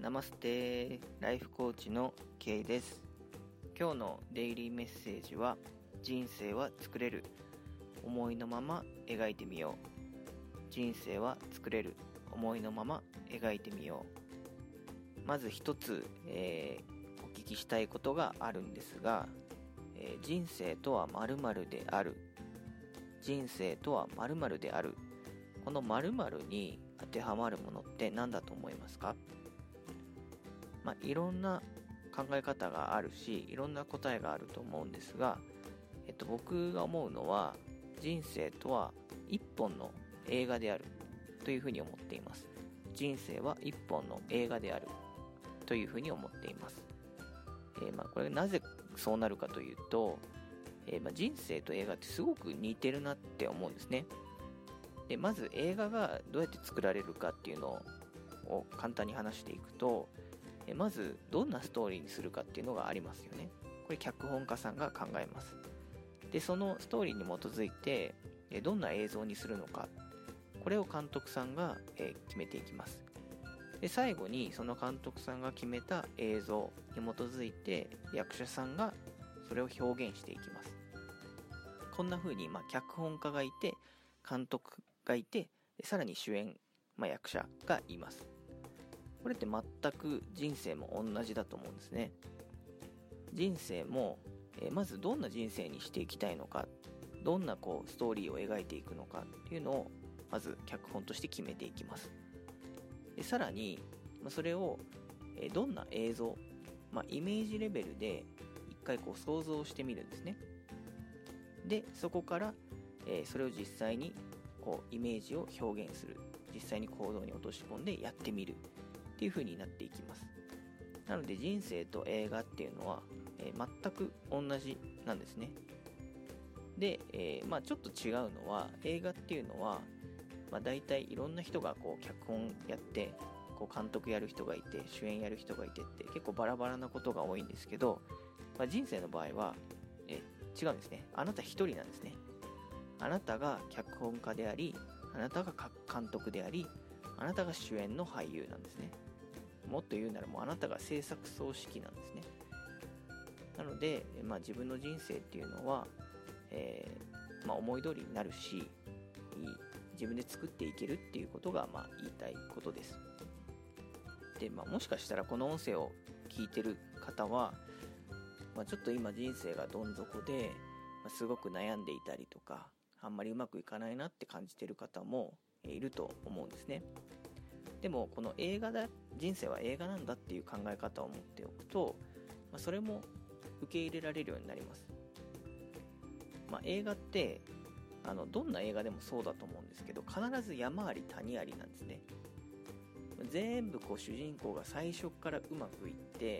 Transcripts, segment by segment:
ナマステ、ライフコーチの K です。今日のデイリーメッセージは、人生は作れる、思いのまま描いてみよう。人生は作れる、思いのまま描いてみよう。まず一つ、お聞きしたいことがあるんですが、人生とは〇〇である。人生とは〇〇である。この〇〇に当てはまるものって何だと思いますか？いろんな考え方があるし、いろんな答えがあると思うんですが、僕が思うのは、人生とは一本の映画であるというふうに思っています。人生は一本の映画であるというふうに思っています。これなぜそうなるかというと、人生と映画ってすごく似てるなって思うんですね。でまず映画がどうやって作られるかっていうのを簡単に話していくと、まずどんなストーリーにするかっていうのがありますよね。これ脚本家さんが考えます。でそのストーリーに基づいてどんな映像にするのか、これを監督さんが決めていきます。で最後にその監督さんが決めた映像に基づいて役者さんがそれを表現していきます。こんな風に脚本家がいて監督がいて、さらに主演、役者がいます。これって全く人生も同じだと思うんですね。人生も、まずどんな人生にしていきたいのか、どんなストーリーを描いていくのかっていうのをまず脚本として決めていきます。でさらにそれをどんな映像、イメージレベルで一回想像してみるんですね。でそこからそれを実際にイメージを表現する、実際に行動に落とし込んでやってみるっていう風になっていきます。なので人生と映画っていうのは、全く同じなんですね。で、ちょっと違うのは、映画っていうのは、大体いろんな人が脚本やって監督やる人がいて主演やる人がいてって結構バラバラなことが多いんですけど、人生の場合は違うんですね。あなた一人なんですね。あなたが脚本家であり、あなたが監督であり、あなたが主演の俳優なんですね。もっと言うならあなたが制作総指揮なんですね。なので、自分の人生っていうのは、思い通りになるし、自分で作っていけるっていうことが言いたいことです。で、もしかしたらこの音声を聞いてる方は、ちょっと今人生がどん底で、すごく悩んでいたりとか、あんまりうまくいかないなって感じてる方もいると思うんですね。でもこの人生は映画なんだっていう考え方を持っておくと、それも受け入れられるようになります。映画ってどんな映画でもそうだと思うんですけど、必ず山あり谷ありなんですね。全部主人公が最初からうまくいって、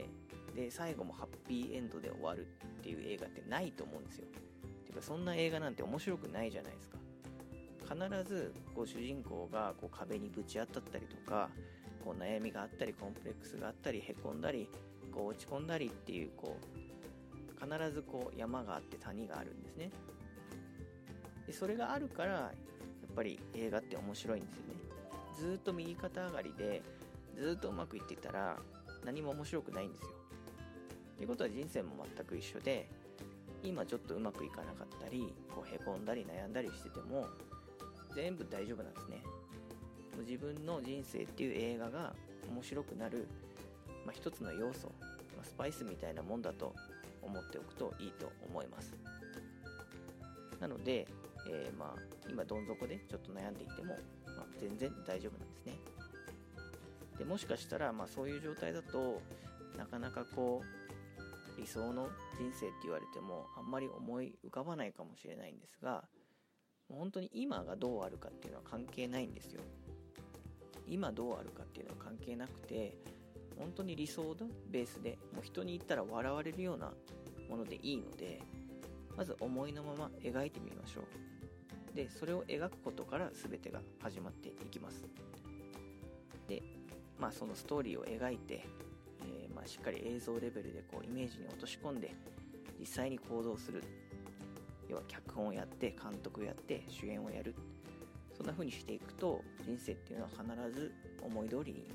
で最後もハッピーエンドで終わるっていう映画ってないと思うんですよ。てかそんな映画なんて面白くないじゃないですか。必ず主人公が壁にぶち当たったりとか、悩みがあったりコンプレックスがあったりへこんだり落ち込んだりっていう必ず山があって谷があるんですね。でそれがあるからやっぱり映画って面白いんですよね。ずっと右肩上がりでずっとうまくいってたら何も面白くないんですよ。ということは人生も全く一緒で、今ちょっとうまくいかなかったりへこんだり悩んだりしてても全部大丈夫なんですね。自分の人生っていう映画が面白くなる、一つの要素、スパイスみたいなもんだと思っておくといいと思います。なので、今どん底でちょっと悩んでいても、全然大丈夫なんですね。でもしかしたら、そういう状態だとなかなか理想の人生って言われてもあんまり思い浮かばないかもしれないんですが、本当に今がどうあるかっていうのは関係ないんですよ。今どうあるかっていうのは関係なくて、本当に理想のベースでもう人に言ったら笑われるようなものでいいので、まず思いのまま描いてみましょう。でそれを描くことから全てが始まっていきます。でそのストーリーを描いて、しっかり映像レベルでイメージに落とし込んで実際に行動する、要は脚本をやって監督をやって主演をやる、そんな風にしていくと人生っていうのは必ず思い通りに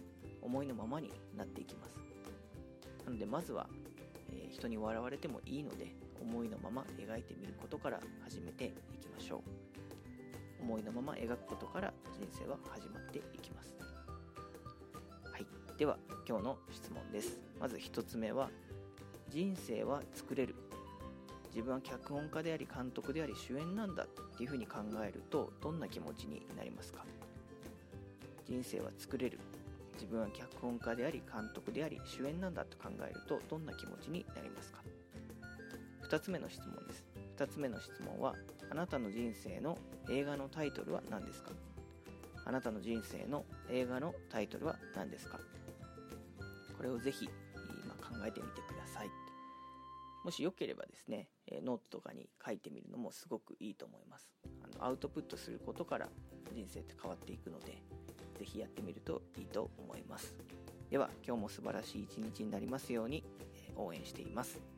思いのままになっていきます。なのでまずは、人に笑われてもいいので思いのまま描いてみることから始めていきましょう。思いのまま描くことから人生は始まっていきます。はい、では今日の質問です。まず1つ目は、人生は作れる、自分は脚本家であり監督であり主演なんだっていうふうに考えるとどんな気持ちになりますか？人生は作れる、自分は脚本家であり監督であり主演なんだと考えるとどんな気持ちになりますか？2つ目の質問です。2つ目の質問は、あなたの人生の映画のタイトルは何ですか？あなたの人生の映画のタイトルは何ですか？これをぜひ今考えてみてください。もしよければですね、ノートとかに書いてみるのもすごくいいと思います。アウトプットすることから人生って変わっていくので、ぜひやってみるといいと思います。では今日も素晴らしい一日になりますように応援しています。